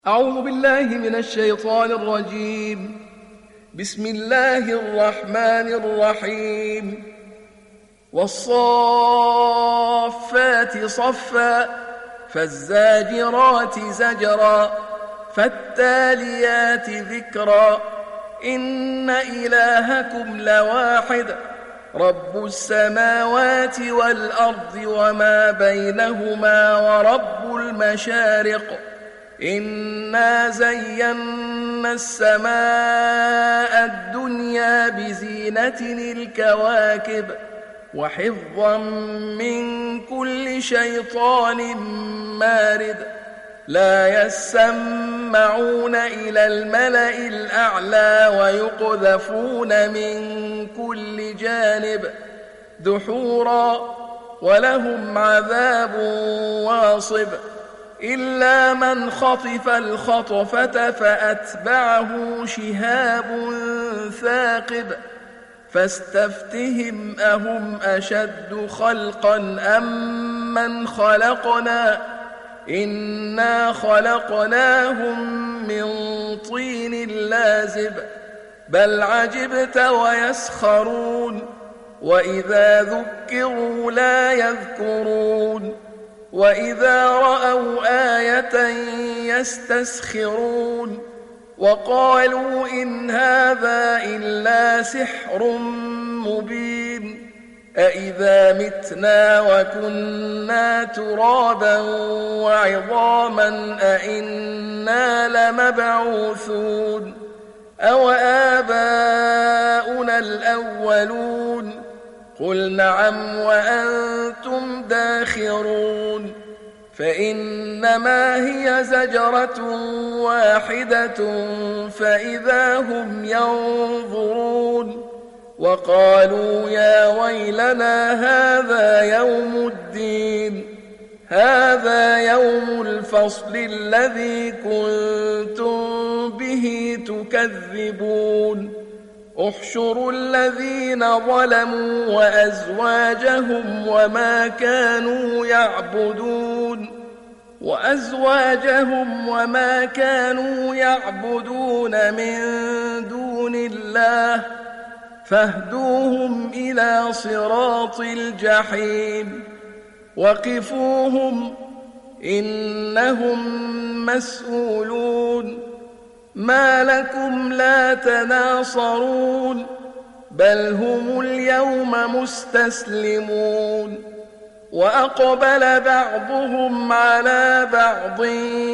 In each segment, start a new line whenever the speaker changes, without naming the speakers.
أعوذ بالله من الشيطان الرجيم. بسم الله الرحمن الرحيم. والصافات صفا فالزاجرات زجرا فالتاليات ذكرا إن إلهكم لواحد رب السماوات والأرض وما بينهما ورب المشارق إنا زينا السماء الدنيا بزينة الكواكب وحفظا من كل شيطان مارد لا يسمعون إلى الملأ الأعلى ويقذفون من كل جانب دحورا ولهم عذاب واصب إلا من خطف الخطفة فأتبعه شهاب ثاقب فاستفتهم أهم أشد خلقا أم من خلقنا إنا خلقناهم من طين لازب بل عجبت ويسخرون وإذا ذكروا لا يذكرون وإذا رأوا آية يستسخرون وقالوا إن هذا إلا سحر مبين أإذا متنا وكنا ترابا وعظاما أإنا لمبعوثون أو آباؤنا الأولون قل نعم وأنتم داخرون فإنما هي زجرة واحدة فإذا هم ينظرون وقالوا يا ويلنا هذا يوم الدين هذا يوم الفصل الذي كنتم به تكذبون احشروا الذين ظلموا وأزواجهم وما كانوا يعبدون من دون الله فاهدوهم إلى صراط الجحيم وقفوهم إنهم مسؤولون ما لكم لا تناصرون بل هم اليوم مستسلمون وأقبل بعضهم على بعض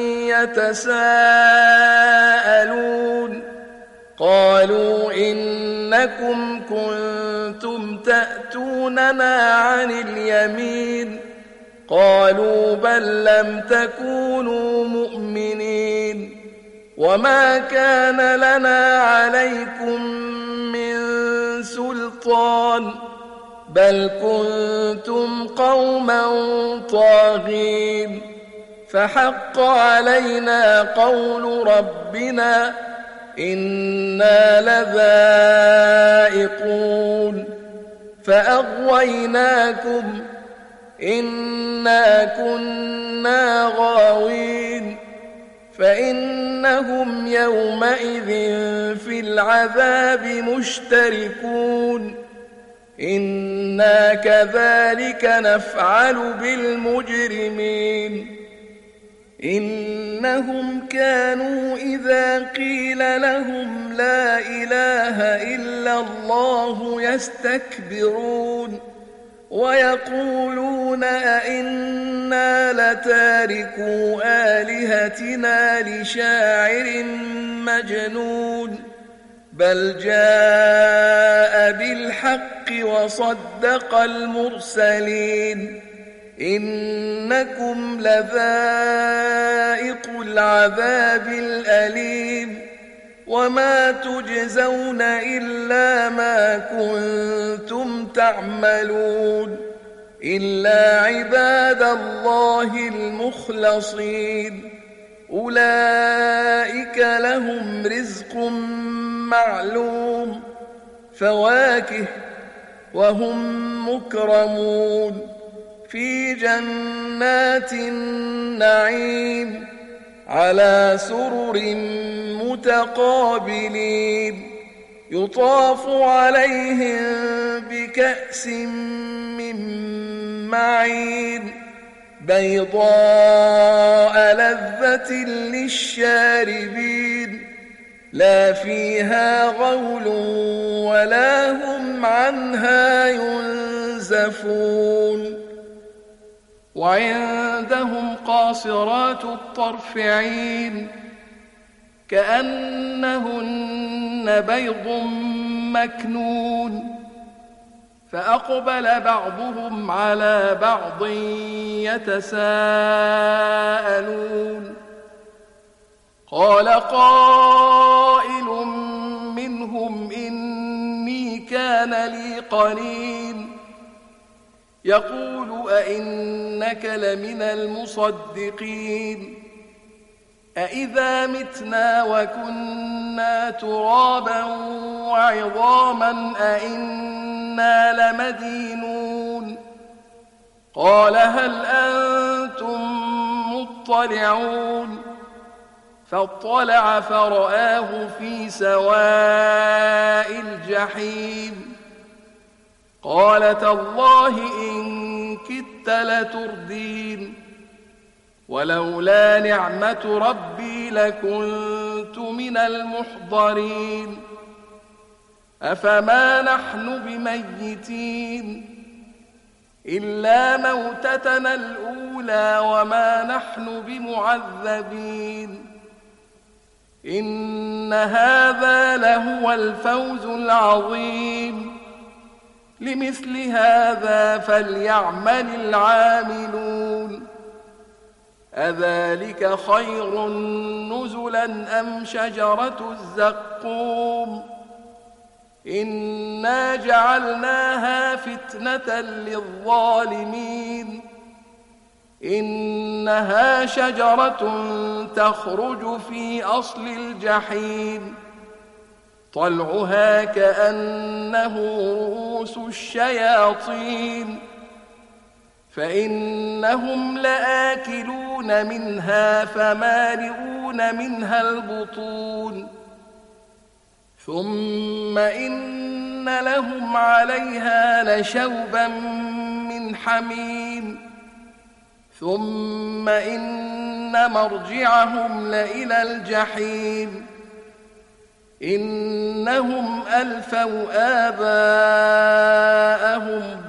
يتساءلون قالوا إنكم كنتم تأتوننا عن اليمين قالوا بل لم تكونوا مؤمنين وما كان لنا عليكم من سلطان بل كنتم قوما طاغين فحق علينا قول ربنا إنا لذائقون فأغويناكم إنا كنا غاوين فإنهم يومئذ في العذاب مشتركون إنا كذلك نفعل بالمجرمين إنهم كانوا إذا قيل لهم لا إله إلا الله يستكبرون ويقولون أئنا لتاركو آلهتنا لشاعر مجنون بل جاء بالحق وصدق المرسلين إنكم لذائق العذاب الأليم وما تجزون إلا ما كنتم تعملون إلا عباد الله المخلصين أولئك لهم رزق معلوم فواكه وهم مكرمون في جنات النعيم على سرر متقابلين يطاف عليهم بكأس من معين بيضاء لذة للشاربين لا فيها غول ولا هم عنها ينزفون وعندهم قاصرات الطرف عين كأنهن بيض مكنون فأقبل بعضهم على بعض يتساءلون قال قائل منهم إني كان لي قرين يقول أئنك لمن المصدقين أئذا متنا وكنا ترابا وعظاما أئنا لمدينون قال هل أنتم مطلعون فاطلع فرآه في سواء الجحيم قال تالله إن كدت لتردين ولولا نعمة ربي لكنت من المحضرين أفما نحن بميتين إلا موتتنا الأولى وما نحن بمعذبين إن هذا لهو الفوز العظيم لمثل هذا فليعمل العاملون أذلك خير نزلا أم شجرة الزقوم إنا جعلناها فتنة للظالمين إنها شجرة تخرج في أصل الجحيم طلعها كأنه رؤوس الشياطين فإنهم لآكلون منها فمالئون منها البطون ثم إن لهم عليها لشوبا من حميم ثم إن مرجعهم لإلى الجحيم إنهم ألفوا آباءهم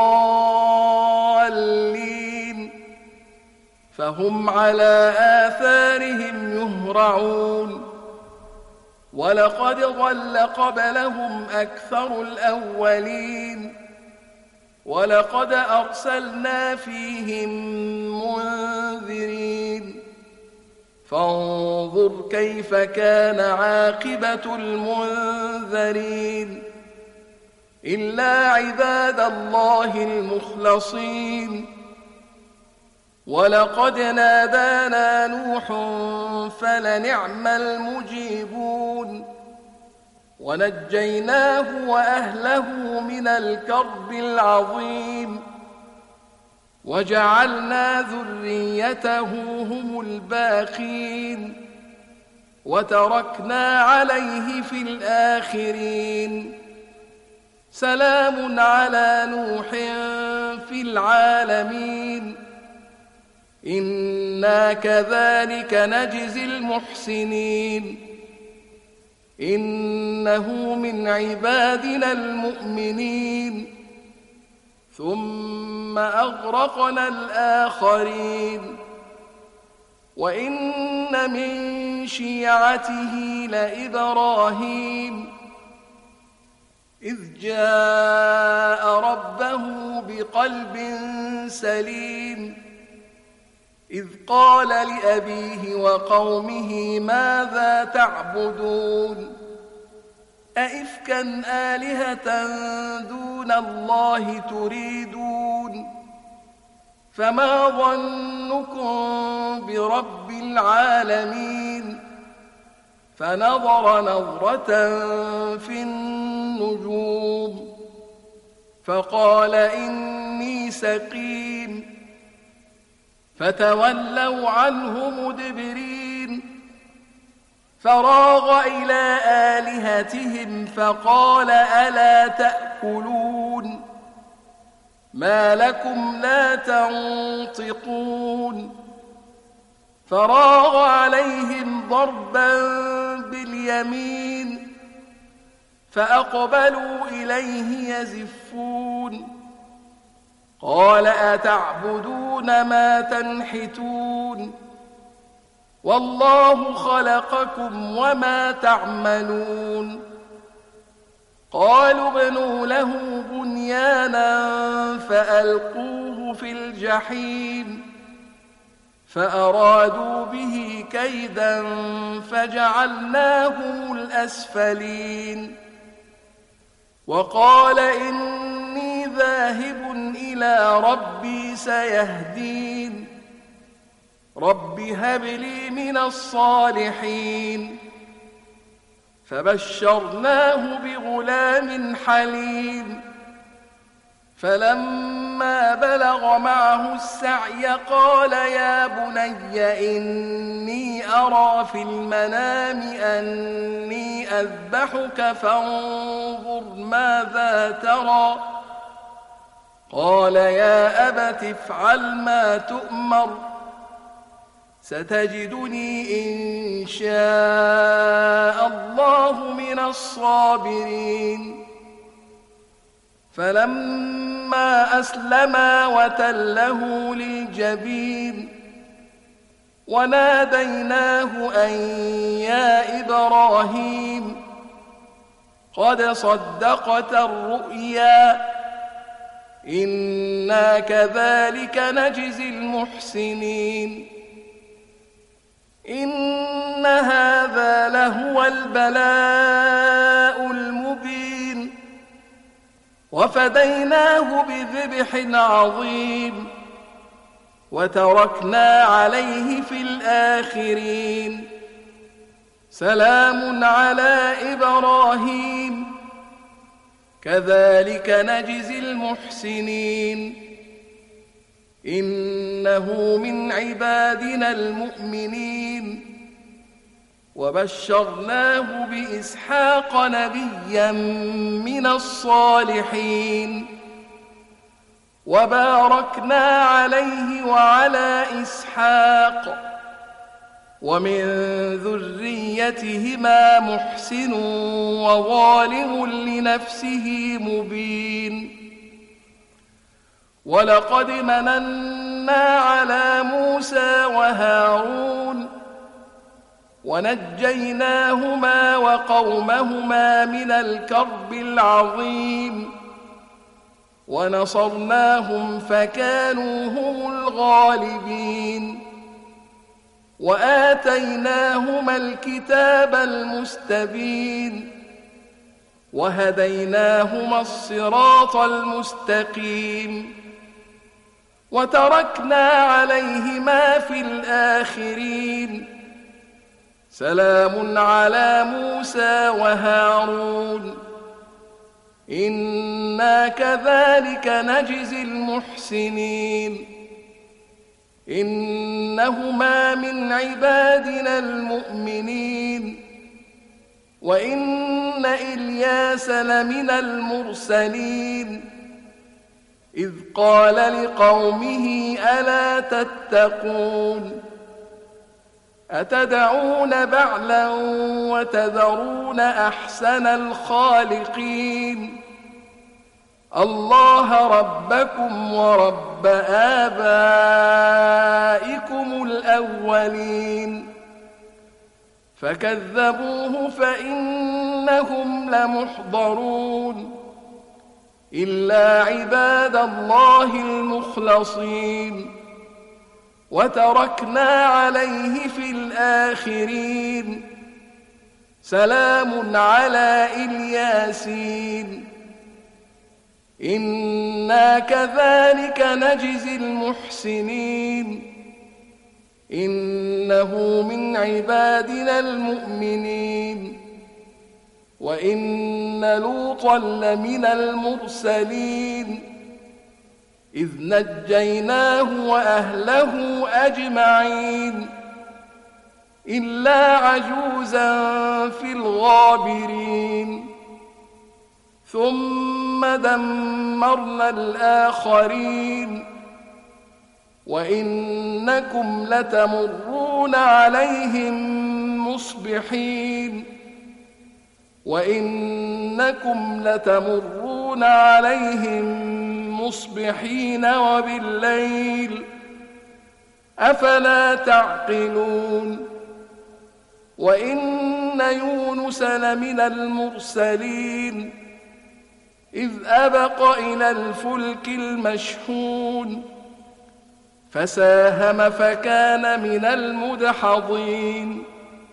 ضالين فهم على آثارهم يهرعون ولقد ضل قبلهم أكثر الأولين ولقد أرسلنا فيهم منذرين فانظر كيف كان عاقبة المنذرين إلا عباد الله المخلصين ولقد نادانا نوح فلنعم المجيبون ونجيناه وأهله من الكرب العظيم وجعلنا ذريته هم الباقين وتركنا عليه في الآخرين سلام على نوح في العالمين إنا كذلك نجزي المحسنين إنه من عبادنا المؤمنين ثم أغرقنا الآخرين وإن من شيعته لإبراهيم إذ جاء ربه بقلب سليم إذ قال لأبيه وقومه ماذا تعبدون أئفكا آلهة دون الله تريدون فما ظنكم برب العالمين فنظر نظرة في النجوم فقال إني سقيم فتولوا عنه مدبرين فراغ إلى آلهتهم فقال ألا تأكلون ما لكم لا تنطقون فراغ عليهم ضربا باليمين فأقبلوا إليه يزفون قال أتعبدون ما تنحتون والله خلقكم وما تعملون قالوا ابنوا له بنيانا فألقوه في الجحيم فأرادوا به كيدا فجعلناهم الأسفلين وقال إني ذاهب إلى ربي سيهدين رب هب لي من الصالحين فبشرناه بغلام حليم فلما بلغ معه السعي قال يا بني إني أرى في المنام أني أذبحك فانظر ماذا ترى قال يا أبت افعل ما تؤمر ستجدني إن شاء الله من الصابرين فلما أسلما وتله للجبين وناديناه أن يا إبراهيم قد صدقت الرؤيا إنا كذلك نجزي المحسنين إن هذا لهو البلاء المبين وفديناه بذبح عظيم وتركنا عليه في الآخرين سلام على إبراهيم كذلك نجزي المحسنين إنه من عبادنا المؤمنين وبشرناه بإسحاق نبيا من الصالحين وباركنا عليه وعلى إسحاق ومن ذريتهما محسن وظالم لنفسه مبين ولقد مننا على موسى وهارون ونجيناهما وقومهما من الكرب العظيم ونصرناهم فكانوا هم الغالبين وآتيناهما الكتاب المستبين وهديناهما الصراط المستقيم وتركنا عليهما في الآخرين سلام على موسى وهارون إنا كذلك نجزي المحسنين إنهما من عبادنا المؤمنين وإن إلياس لمن المرسلين إذ قال لقومه ألا تتقون أتدعون بعلا وتذرون أحسن الخالقين الله ربكم ورب آبائكم الأولين فكذبوه فإنهم لمحضرون إلا عباد الله المخلصين وتركنا عليه في الآخرين سلام على الياسين إنا كذلك نجزي المحسنين إنه من عبادنا المؤمنين وإن لوطا لمن المرسلين إذ نجيناه وأهله أجمعين إلا عجوزا في الغابرين ثم دمرنا الآخرين وإنكم لتمرون عليهم مصبحين وبالليل أفلا تعقلون وإن يونس لمن المرسلين إذ أبق إلى الفلك المشحون فساهم فكان من المدحضين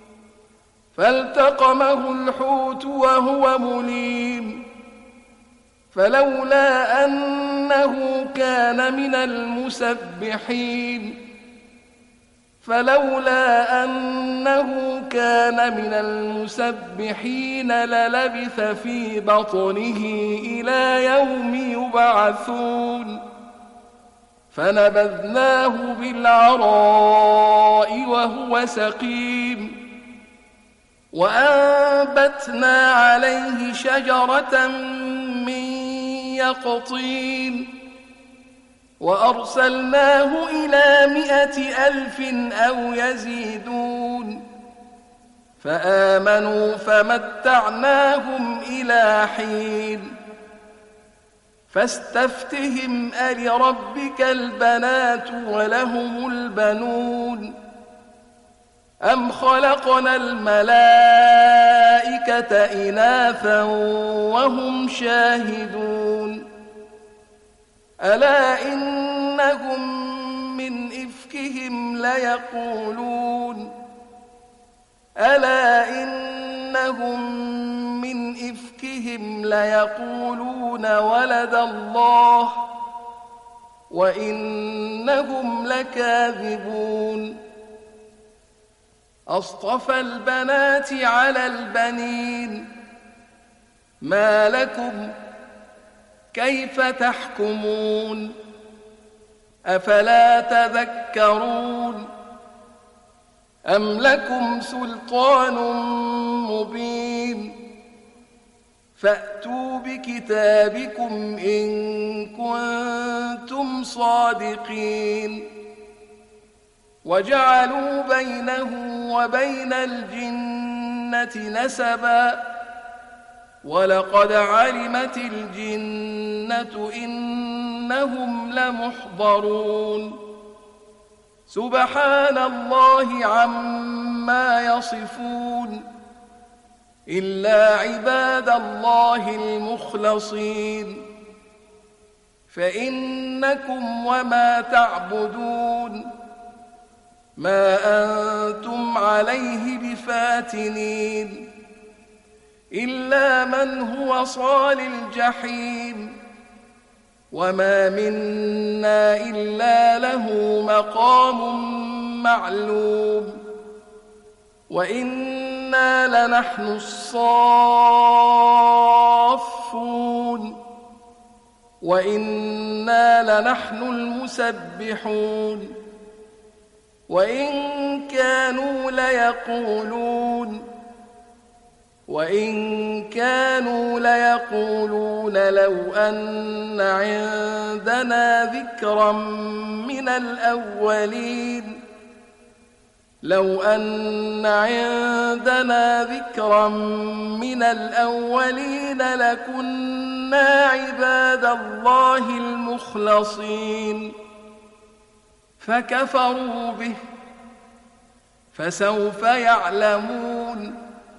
فالتقمه الحوت وهو مليم فلولا أنه كان من المسبحين للبث في بطنه إلى يوم يبعثون فنبذناه بالعراء وهو سقيم وأنبتنا عليه شجرة من يقطين وأرسلناه إلى 100,000 أو يزيدون فآمنوا فمتعناهم إلى حين فاستفتهم ألربك البنات ولهم البنون أم خلقنا الملائكة إناثا وهم شاهدون ألا إنهم من إفكهم ليقولون ولد الله وإنهم لكاذبون أصطفى البنات على البنين ما لكم كيف تحكمون أفلا تذكرون أم لكم سلطان مبين فأتوا بكتابكم إن كنتم صادقين وجعلوا بينه وبين الجنة نسبا ولقد علمت الجنة إنهم لمحضرون سبحان الله عما يصفون إلا عباد الله المخلصين فإنكم وما تعبدون ما أنتم عليه بفاتنين إلا من هو صال الجحيم وما منا إلا له مقام معلوم وإنا لنحن الصافون وإنا لنحن المسبحون وإن كانوا ليقولون لو أن عندنا ذكرا من الأولين لكنا عباد الله المخلصين فكفروا به فسوف يعلمون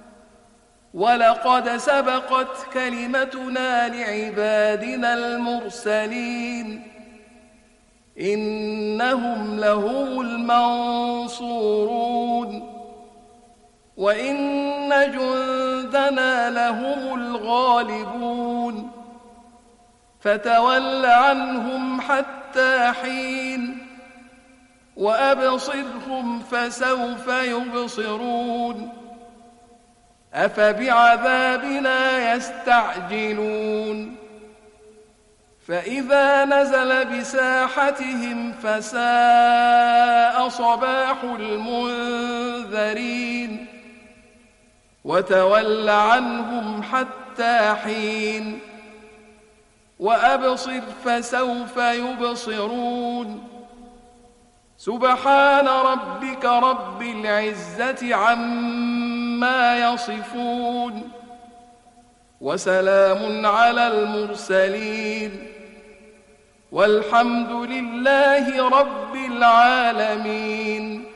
ولقد سبقت كلمتنا لعبادنا المرسلين إنهم لهم المنصورون وإن جندنا لهم الغالبون فتول عنهم حتى حين وأبصرهم فسوف يبصرون أفبعذابنا يستعجلون فإذا نزل بساحتهم فساء صباح المنذرين وتول عنهم حتى حين وأبصر فسوف يبصرون سبحان ربك رب العزة عما يصفون وسلام على المرسلين والحمد لله رب العالمين.